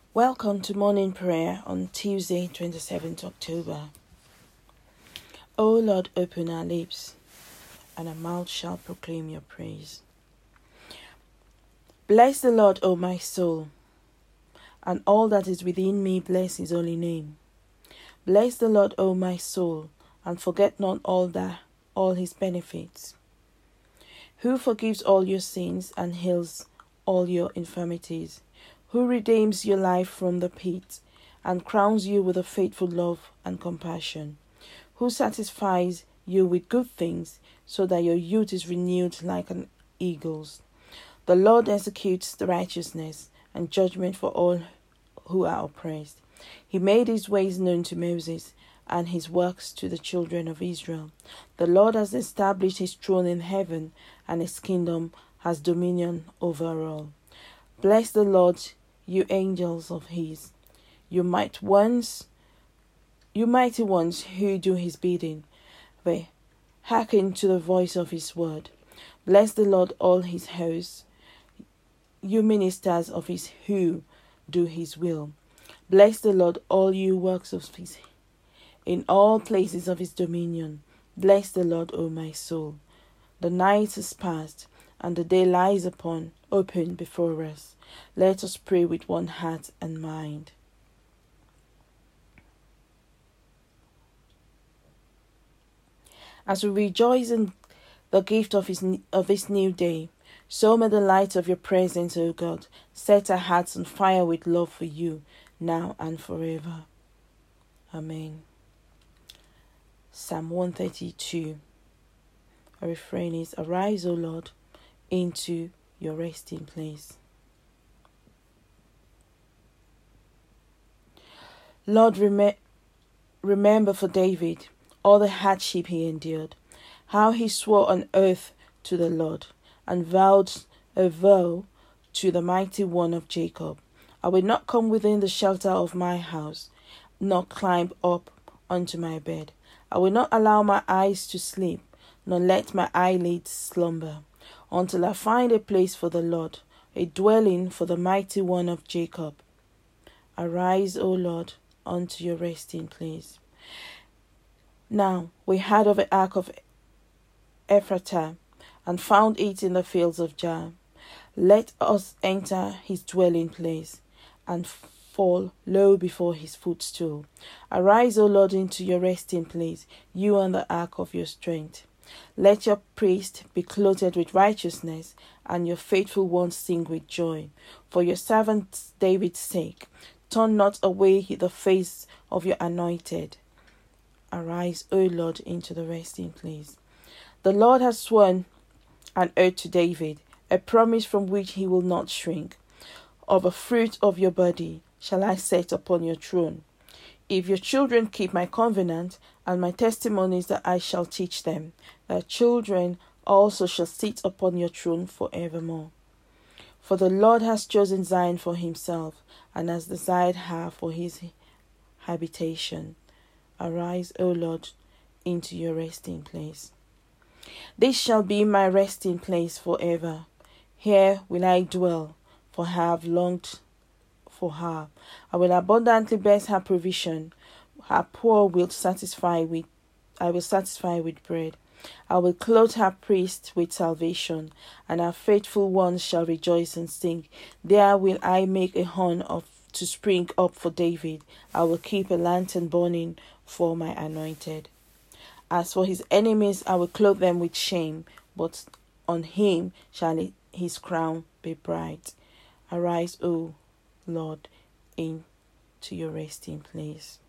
Welcome to morning prayer on Tuesday, 27th October. O Lord, open our lips, and our mouth shall proclaim your praise. Bless the Lord, O my soul, and all that is within me, bless his holy name. Bless the Lord, O my soul, and forget not all his benefits, who forgives all your sins and heals all your infirmities, who redeems your life from the pit and crowns you with a faithful love and compassion, who satisfies you with good things so that your youth is renewed like an eagle's. The Lord executes the righteousness and judgment for all who are oppressed. He made his ways known to Moses and his works to the children of Israel. The Lord has established his throne in heaven, and his kingdom has dominion over all. Bless the Lord, you angels of his, you mighty ones who do his bidding. They hearken to the voice of his word. Bless the Lord, all his hosts, you ministers of his who do his will. Bless the Lord, all you works of his in all places of his dominion. Bless the Lord, O my soul. The night is past, and the day lies open before us. Let us pray with one heart and mind. As we rejoice in the gift of this new day, so may the light of your presence, O God, set our hearts on fire with love for you, now and forever. Amen. Psalm 132. Our refrain is, Arise, O Lord, into your resting place. Lord, remember for David all the hardship he endured, how he swore on oath to the Lord and vowed a vow to the mighty one of Jacob. I will not come within the shelter of my house, nor climb up onto my bed. I will not allow my eyes to sleep, nor let my eyelids slumber, until I find a place for the Lord, a dwelling for the mighty one of Jacob. Arise, O Lord, unto your resting place. Now we heard of the ark of Ephratah, and found it in the fields of Jah. Let us enter his dwelling place, and fall low before his footstool. Arise, O Lord, into your resting place, you and the ark of your strength. Let your priest be clothed with righteousness, and your faithful ones sing with joy. For your servant David's sake, turn not away the face of your anointed. Arise, O Lord, into the resting place. The Lord has sworn an oath to David, a promise from which he will not shrink. Of the fruit of your body shall I set upon your throne. If your children keep my covenant and my testimonies that I shall teach them, their children also shall sit upon your throne forevermore. For the Lord has chosen Zion for himself, and has desired her for his habitation. Arise, O Lord, into your resting place. This shall be my resting place forever. Here will I dwell, for I have longed for her. I will abundantly bless her provision. Her poor I will satisfy with bread. I will clothe her priest with salvation, and her faithful ones shall rejoice and sing. There will I make a horn to spring up for David. I will keep a lantern burning for my anointed. As for his enemies, I will clothe them with shame, but on him shall his crown be bright. Arise, O Lord, into your resting place.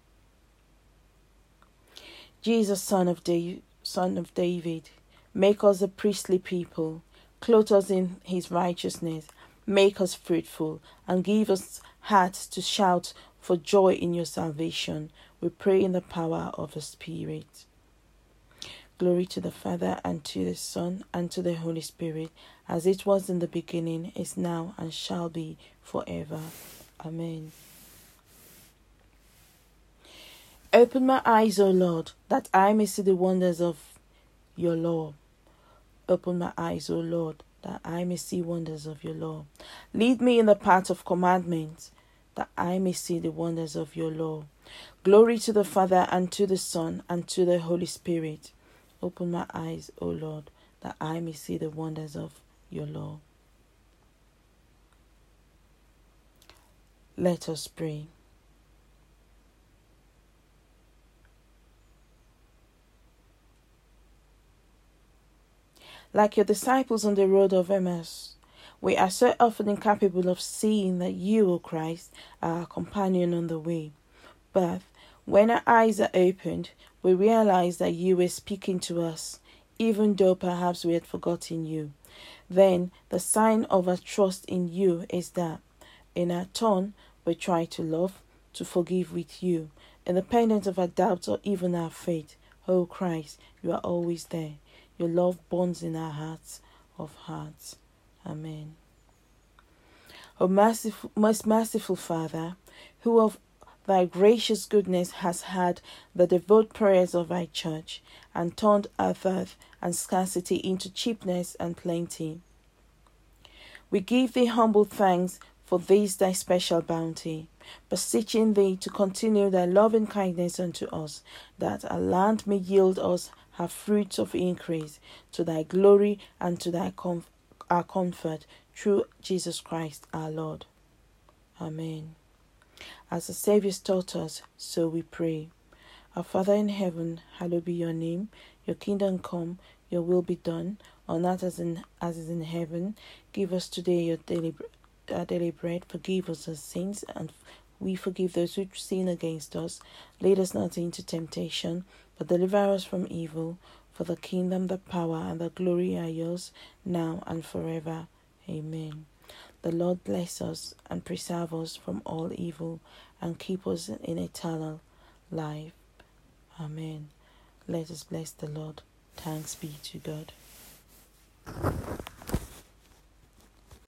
Jesus, Son of David, make us a priestly people, clothe us in his righteousness, make us fruitful, and give us hearts to shout for joy in your salvation. We pray in the power of the Spirit. Glory to the Father, and to the Son, and to the Holy Spirit, as it was in the beginning, is now, and shall be forever. Amen. Open my eyes, O Lord, that I may see the wonders of your law. Open my eyes, O Lord, that I may see wonders of your law. Lead me in the path of commandments, that I may see the wonders of your law. Glory to the Father, and to the Son, and to the Holy Spirit. Open my eyes, O Lord, that I may see the wonders of your law. Let us pray. Like your disciples on the road of Emmaus, we are so often incapable of seeing that you, O Christ, are our companion on the way. But when our eyes are opened, we realize that you were speaking to us, even though perhaps we had forgotten you. Then the sign of our trust in you is that, in our turn, we try to love, to forgive with you, independent of our doubts or even our faith. O Christ, you are always there. Your love burns in our hearts of hearts. Amen. O merciful, most merciful Father, who of thy gracious goodness has heard the devout prayers of thy church, and turned our dearth and scarcity into cheapness and plenty, we give thee humble thanks for this thy special bounty, beseeching thee to continue thy loving kindness unto us, that our land may yield us her fruits of increase, to thy glory and to thy our comfort, through Jesus Christ our Lord. Amen. As the Saviour taught us, so we pray. Our Father in heaven, hallowed be your name. Your kingdom come, your will be done, on earth as is in heaven. Give us today our daily bread. Forgive us our sins, and we forgive those who sin against us. Lead us not into temptation, but deliver us from evil. For the kingdom, the power, and the glory are yours, now and forever. Amen. The Lord bless us and preserve us from all evil, and keep us in eternal life. Amen. Let us bless the Lord. Thanks be to God.